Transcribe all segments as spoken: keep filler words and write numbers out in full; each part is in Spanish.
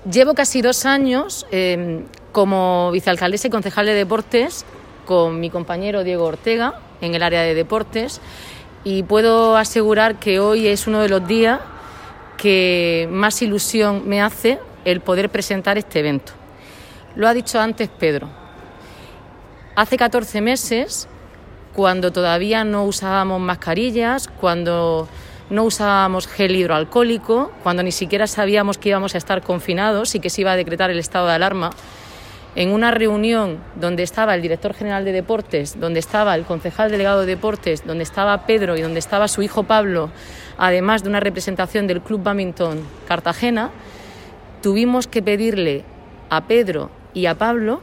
Llevo casi dos años eh, como vicealcaldesa y concejal de deportes con mi compañero Diego Ortega en el área de deportes, y puedo asegurar que hoy es uno de los días que más ilusión me hace el poder presentar este evento. Lo ha dicho antes Pedro. Hace catorce meses, cuando todavía no usábamos mascarillas, cuando no usábamos gel hidroalcohólico, cuando ni siquiera sabíamos que íbamos a estar confinados y que se iba a decretar el estado de alarma, en una reunión donde estaba el director general de deportes, donde estaba el concejal delegado de deportes, donde estaba Pedro y donde estaba su hijo Pablo, además de una representación del Club Bádminton Cartagena, tuvimos que pedirle a Pedro y a Pablo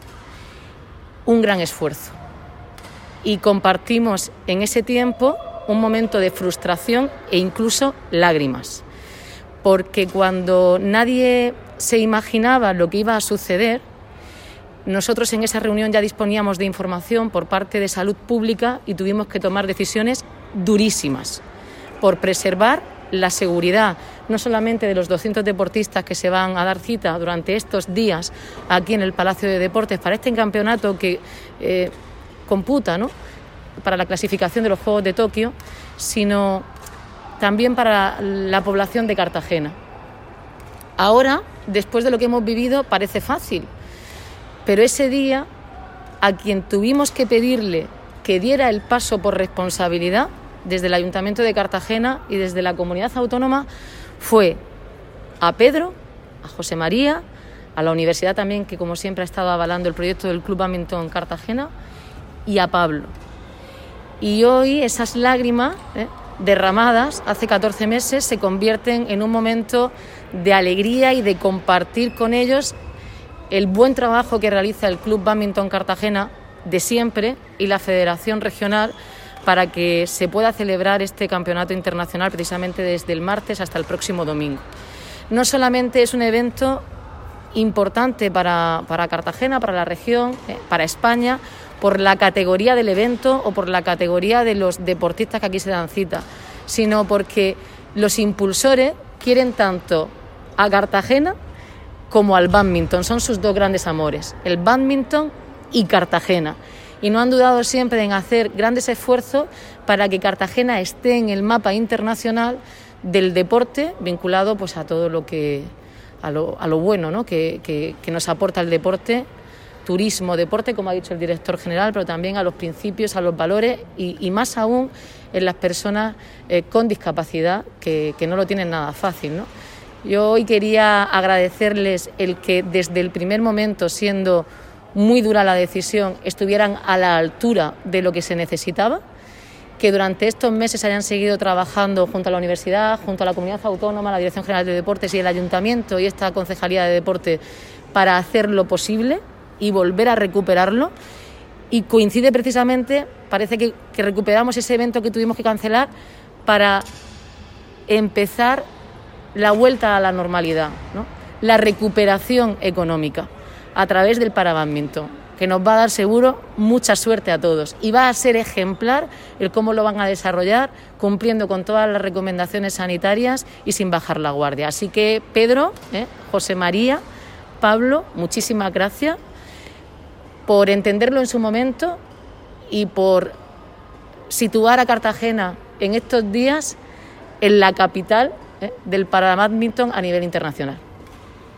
un gran esfuerzo. Y compartimos en ese tiempo un momento de frustración e incluso lágrimas, porque cuando nadie se imaginaba lo que iba a suceder, nosotros en esa reunión ya disponíamos de información por parte de Salud Pública y tuvimos que tomar decisiones durísimas por preservar la seguridad, no solamente de los doscientos deportistas que se van a dar cita durante estos días aquí en el Palacio de Deportes para este campeonato que eh, computa, ¿no?, para la clasificación de los Juegos de Tokio, sino también para la población de Cartagena. Ahora, después de lo que hemos vivido, parece fácil, pero ese día a quien tuvimos que pedirle que diera el paso por responsabilidad desde el Ayuntamiento de Cartagena y desde la Comunidad Autónoma fue a Pedro, a José María, a la universidad también, que como siempre ha estado avalando el proyecto del Club Bádminton Cartagena, y a Pablo. Y hoy esas lágrimas eh, derramadas hace catorce meses se convierten en un momento de alegría y de compartir con ellos el buen trabajo que realiza el Club Bádminton Cartagena de siempre y la Federación Regional para que se pueda celebrar este campeonato internacional precisamente desde el martes hasta el próximo domingo. No solamente es un evento importante para, para Cartagena, para la región, eh, para España, por la categoría del evento o por la categoría de los deportistas que aquí se dan cita, sino porque los impulsores quieren tanto a Cartagena como al bádminton. Son sus dos grandes amores, el bádminton y Cartagena. Y no han dudado siempre en hacer grandes esfuerzos para que Cartagena esté en el mapa internacional del deporte, vinculado pues a todo lo que a lo, a lo bueno, ¿no?, que, que, que nos aporta el deporte, turismo, deporte, como ha dicho el director general, pero también a los principios, a los valores y, y más aún en las personas eh, con discapacidad que, que no lo tienen nada fácil, ¿no? Yo hoy quería agradecerles el que desde el primer momento, siendo muy dura la decisión, estuvieran a la altura de lo que se necesitaba, que durante estos meses hayan seguido trabajando junto a la universidad, junto a la Comunidad Autónoma, la Dirección General de Deportes y el Ayuntamiento y esta Concejalía de Deporte para hacer lo posible y volver a recuperarlo. Y coincide precisamente, parece que, que recuperamos ese evento que tuvimos que cancelar para empezar la vuelta a la normalidad, ¿no?, la recuperación económica a través del parabádminton, que nos va a dar seguro mucha suerte a todos y va a ser ejemplar el cómo lo van a desarrollar, cumpliendo con todas las recomendaciones sanitarias y sin bajar la guardia. Así que Pedro, eh, José María, Pablo, muchísimas gracias por entenderlo en su momento y por situar a Cartagena en estos días en la capital eh, del parabádminton a nivel internacional.